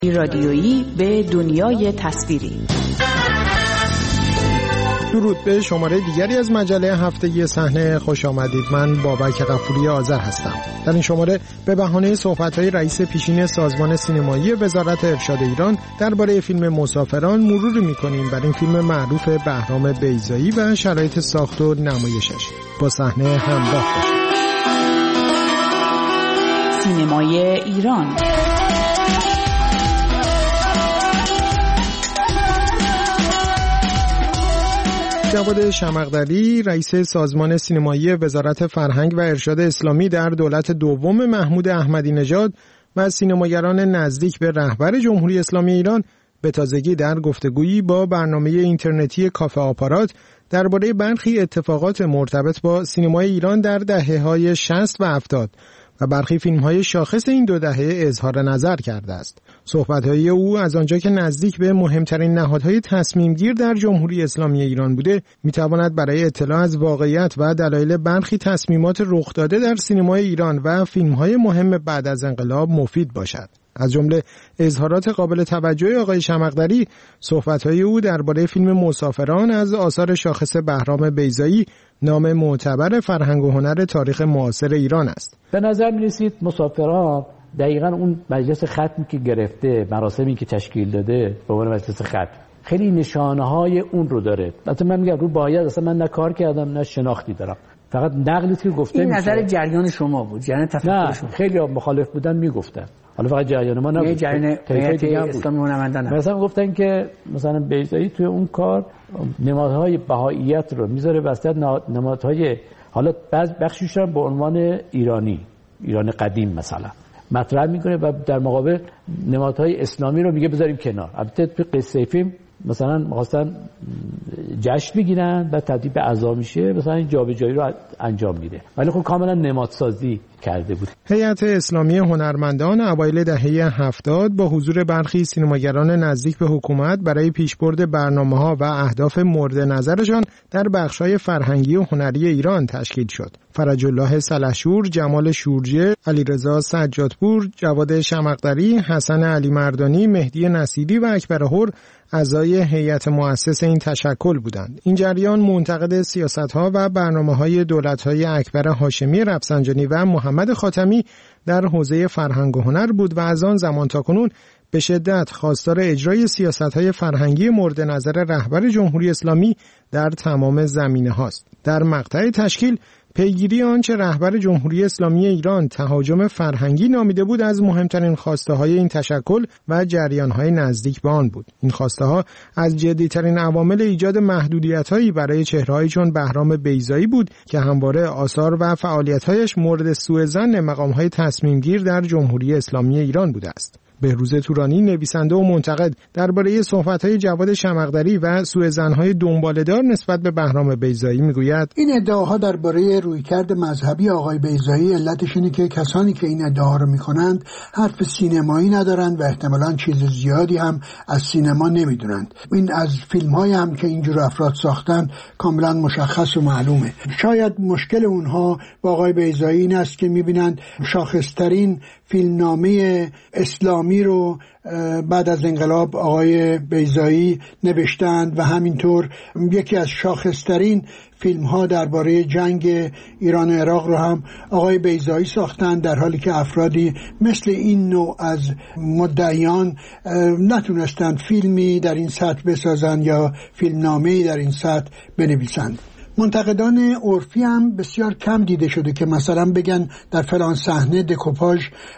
رادیویی به دنیای تصویری. درود به شماره دیگری از مجله هفتگی صحنه خوش آمدید. من بابک غفوری آذر هستم. در این شماره به بهانه صحبت‌های رئیس پیشین سازمان سینمایی وزارت ارشاد ایران درباره فیلم مسافران مروری می‌کنیم بر این فیلم معروف بهرام بیضایی و شرایط ساخت و نمایشش. با صحنه همراه باشید. سینمای ایران. جواد شمقدری رئیس سازمان سینمایی وزارت فرهنگ و ارشاد اسلامی در دولت دوم محمود احمدی نژاد و سینماگران نزدیک به رهبر جمهوری اسلامی ایران به تازگی در گفتگویی با برنامه اینترنتی کافه آپارات درباره برخی اتفاقات مرتبط با سینمای ایران در دهه‌های 60 و 70 و برخی فیلم‌های شاخص این دو دهه اظهار نظر کرده است. صحبت‌های او از آنجا که نزدیک به مهمترین نهادهای تصمیم‌گیر در جمهوری اسلامی ایران بوده، می‌تواند برای اطلاع از واقعیت و دلایل برخی تصمیمات رخ داده در سینمای ایران و فیلم‌های مهم بعد از انقلاب مفید باشد. از جمله اظهارات قابل توجه آقای شمقدری، صحبت‌های او درباره فیلم مسافران از آثار شاخص بهرام بیضایی، نام معتبر فرهنگ و هنر تاریخ معاصر ایران است. به نظر می‌رسید مسافران دقیقاً اون مجلس ختمی که گرفته، مراسمی که تشکیل داده به عنوان مجلس ختم، خیلی نشانه‌های اون رو داره. البته من میگم رو باید، اصلا من نه کار کردم نه شناختی دارم، فقط نقلی که گفته این میشه. نظر جریان شما بود، جریان تفکر شما. خیلی مخالف بودن میگفتن، حالا فقط جریان ما نبود، جریان اسلامی هنرمندان مثلا گفتن که مثلا بیضایی توی اون کار نمادهای بهاییت رو میذاره وسط نمادهای، حالا بخشیش رو به عنوان ایران قدیم مثلا مطرح میکنه و در مقابل نمادهای اسلامی رو میگه بذاریم کنار. البته تو قصه فیلم مثلا می‌خواستن جشن بگیرن و تبدیل به عزا میشه، مثلا این جابجایی رو انجام میده، ولی خب کاملا نمادسازی کرده بود. هیئت اسلامی هنرمندان اوایل دهه 70 با حضور برخی سینماگران نزدیک به حکومت برای پیشبرد برنامه‌ها و اهداف مورد نظرشان در بخش‌های فرهنگی و هنری ایران تشکیل شد. فرج الله سلحشور، جمال شورجه، علیرضا سجادپور، جواد شمقدری، حسن علی مردانی، مهدی نصیری و اکبر هر اعضای هیئت مؤسس این تشکل بودند. این جریان منتقد سیاست‌ها و برنامه‌های دولت‌های اکبر هاشمی رفسنجانی و محمد خاتمی در حوزه فرهنگ و هنر بود و از آن زمان تاکنون به شدت خواستار اجرای سیاست‌های فرهنگی مورد نظر رهبر جمهوری اسلامی در تمام زمینه‌هاست. در مقطع تشکیل پیگیری آنچه رهبر جمهوری اسلامی ایران تهاجم فرهنگی نامیده بود از مهمترین خواسته‌های این تشکل و جریان‌های نزدیک به آن بود. این خواسته‌ها از جدی‌ترین عوامل ایجاد محدودیت‌هایی برای چهره‌هایی چون بهرام بیضایی بود که همواره آثار و فعالیت‌هایش مورد سوءظن مقام‌های تصمیمگیر در جمهوری اسلامی ایران بوده است. بهروز تورانی، نویسنده و منتقد، درباره صحبت‌های جواد شمقدری و سوءظن‌های دنباله‌دار نسبت به بهرام بیضایی میگوید: این ادعاها درباره رویکرد مذهبی آقای بیضایی علتش اینه که کسانی که این ادعا رو می‌کنند حرف سینمایی ندارند و احتمالاً چیز زیادی هم از سینما نمی‌دونند. این از فیلم‌های هم که اینجور افراد ساختن کاملاً مشخص و معلومه. شاید مشکل اونها با آقای بیضایی این است که می‌بینند شاخص‌ترین فیلمنامه اسلامی رو بعد از انقلاب آقای بیضایی نوشتند و همینطور یکی از شاخصترین فیلم ها درباره جنگ ایران و عراق رو هم آقای بیضایی ساختند، در حالی که افرادی مثل این نوع از مدعیان نتونستند فیلمی در این سطح بسازند یا فیلمنامه‌ای در این سطح بنویسند. منتقدان عرفی هم بسیار کم دیده شده که مثلا بگن در فلان صحنه دکوپاژ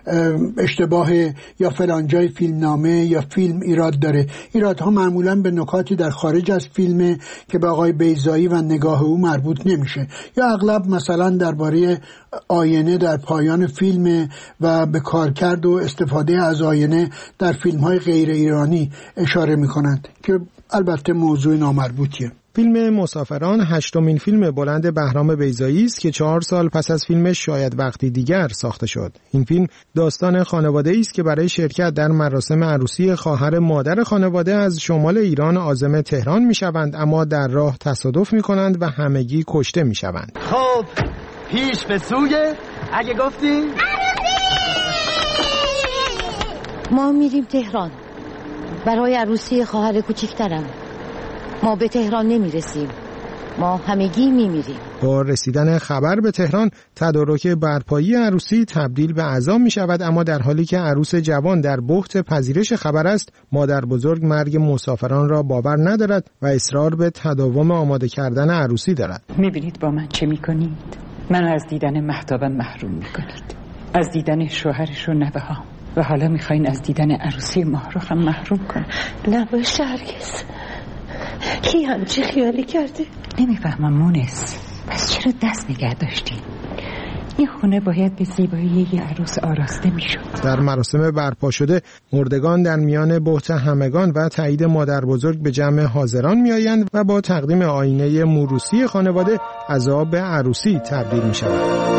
اشتباه یا فلان جای فیلمنامه یا فیلم ایراد داره. ایرادها معمولا به نکاتی در خارج از فیلمه که به آقای بیضایی و نگاه او مربوط نمیشه، یا اغلب مثلا درباره آینه در پایان فیلم و به کارکرد و استفاده از آینه در فیلم‌های غیر ایرانی اشاره میکنند که البته موضوع نامربوطیه. فیلم مسافران هشتمین فیلم بلند بهرام بیضایی است که 4 سال پس از فیلم شاید وقتی دیگر ساخته شد. این فیلم داستان خانواده‌ای است که برای شرکت در مراسم عروسی خواهر مادر خانواده از شمال ایران عازم تهران میشوند، اما در راه تصادف میکنند و همگی کشته میشوند. خب پیش به سوی اگه گفتی ما میریم تهران برای عروسی خواهر کوچیکترم. ما به تهران نمیرسیم، ما همگی میمیریم. با رسیدن خبر به تهران تدارک برپایی عروسی تبدیل به عزا می شود، اما در حالی که عروس جوان در بحت پذیرش خبر است، مادر بزرگ مرگ مسافران را باور ندارد و اصرار به تداوم آماده کردن عروسی دارد. میبینید با من چه میکنید؟ من از دیدن مهتابم محروم میکنید، از دیدن شوهرش و نوه ها، و حالا میخواین از دیدن عروسی ماهرخم محروم کن. نباشه هرگز. کی همچی خیالی کرده؟ نمیفهمم مونس، پس چرا دست نگه داشتین؟ این خونه باید به زیبایی یه عروس آراسته میشد. در مراسم برپا شده مردگان در میان بهت همگان و تایید مادر بزرگ به جمع حاضران میآیند و با تقدیم آینه موروثی خانواده عزا به عروسی تبدیل می شود.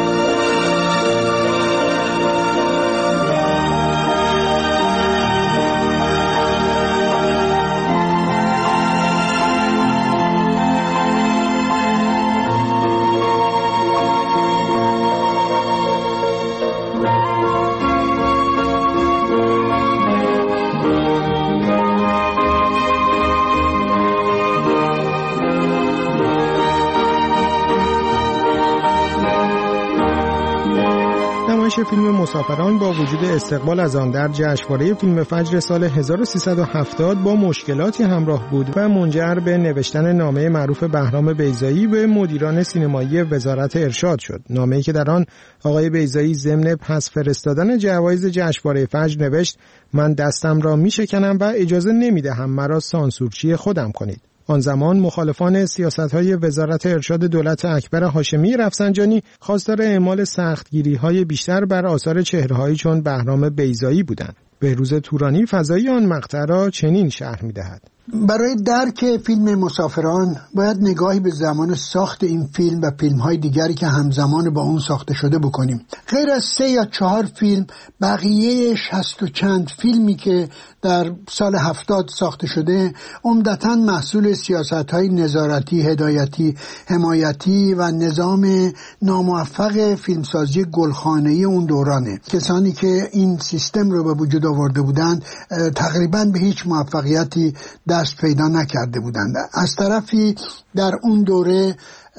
فیلم مسافران با وجود استقبال از آن در جشنواره فیلم فجر سال 1370 با مشکلاتی همراه بود و منجر به نوشتن نامه معروف بهرام بیضایی به مدیران سینمایی وزارت ارشاد شد. نامه‌ای که در آن آقای بیضایی ضمن پس فرستادن جوایز جشنواره فجر نوشت: من دستم را میشکنم و اجازه نمیدهم مرا سانسورچی خودم کنید. آن زمان مخالفان سیاست‌های وزارت ارشاد دولت اکبر هاشمی رفسنجانی خواستار اعمال سختگیری‌های بیشتر بر آثار چهره‌هایی چون بهرام بیضایی بودند. بهروز تورانی فضایی آن مقطع را چنین شرح می‌دهد: برای درک فیلم مسافران باید نگاهی به زمان ساخت این فیلم و فیلم‌های دیگری که همزمان با اون ساخته شده بکنیم. غیر از 3 یا 4 فیلم، بقیه 60 و چند فیلمی که در سال 70 ساخته شده عمدتاً محصول سیاست‌های نظارتی، هدایتی، حمایتی و نظام ناموفق فیلمسازی گلخانه‌ای اون دورانه. کسانی که این سیستم رو به وجود آورده بودند تقریباً به هیچ موفقیتی دست پیدا نکرده بودند. از طرفی در اون دوره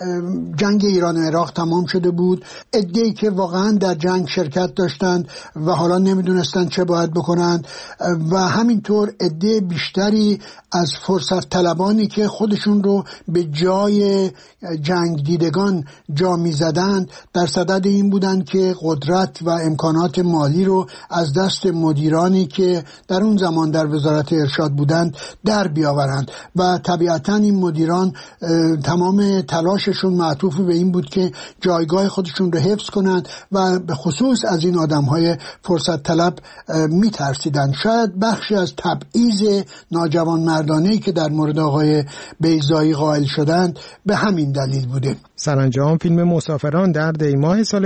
جنگ ایران و عراق تمام شده بود. عده‌ای که واقعا در جنگ شرکت داشتند و حالا نمیدونستند چه باید بکنند و همینطور عده بیشتری از فرصت طلبانی که خودشون رو به جای جنگ دیدگان جا می‌زدند در صدد این بودند که قدرت و امکانات مالی رو از دست مدیرانی که در اون زمان در وزارت ارشاد بودند در بیاورند و طبیعتاً این مدیران تمام تلاششون معطوف به این بود که جایگاه خودشون رو حفظ کنند و به خصوص از این آدم‌های فرصت طلب می‌ترسیدند. شاید بخشی از تبعیض ناجوانمردانه‌ای که در مورد آقای بیضایی قائل شدند به همین دلیل بوده. سرانجام فیلم مسافران در دی‌ماه سال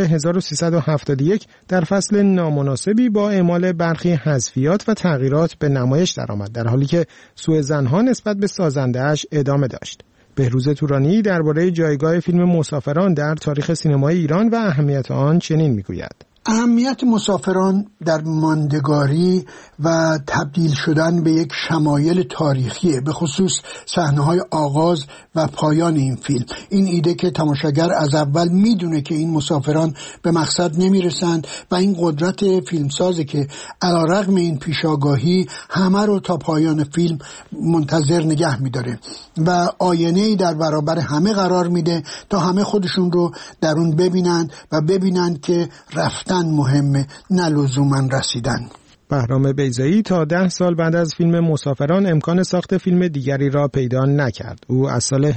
1371 در فصل نامناسبی با اعمال برخی حذفیات و تغییرات به نمایش درآمد، در حالی که سوءظن‌ها نسبت به سازنده‌اش ادامه داشت. بهروز تورانی درباره جایگاه فیلم مسافران در تاریخ سینمای ایران و اهمیت آن چنین میگوید: اهمیت مسافران در ماندگاری و تبدیل شدن به یک شمایل تاریخیه، به خصوص صحنه‌های آغاز و پایان این فیلم. این ایده که تماشاگر از اول میدونه که این مسافران به مقصد نمیرسند و این قدرت فیلمسازه که علیرغم این پیشاگاهی همه رو تا پایان فیلم منتظر نگه میداره و آینه‌ای در برابر همه قرار میده تا همه خودشون رو در اون ببینند و ببینند که رفتن مهمه، نه لزوماً رسیدن. بهرام بیضایی تا 10 سال بعد از فیلم مسافران امکان ساخت فیلم دیگری را پیدا نکرد. او از سال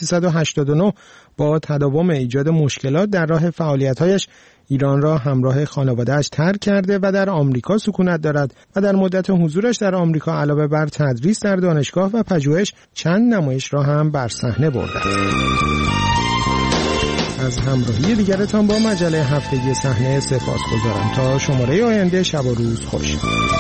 1389 با تداوم ایجاد مشکلات در راه فعالیت‌هایش ایران را همراه خانواده‌اش ترک کرده و در آمریکا سکونت دارد و در مدت حضورش در آمریکا علاوه بر تدریس در دانشگاه و پژوهش چند نمایش را هم بر صحنه برده است. از همراهی دیگرتان با مجله هفتگی صحنه سپاسگزارم. تا شماره آینده شب و روز خوش.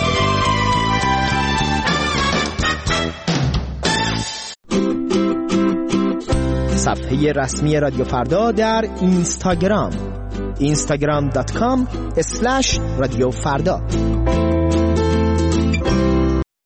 صفحه رسمی رادیو فردا در اینستاگرام instagram.com/رادیو فردا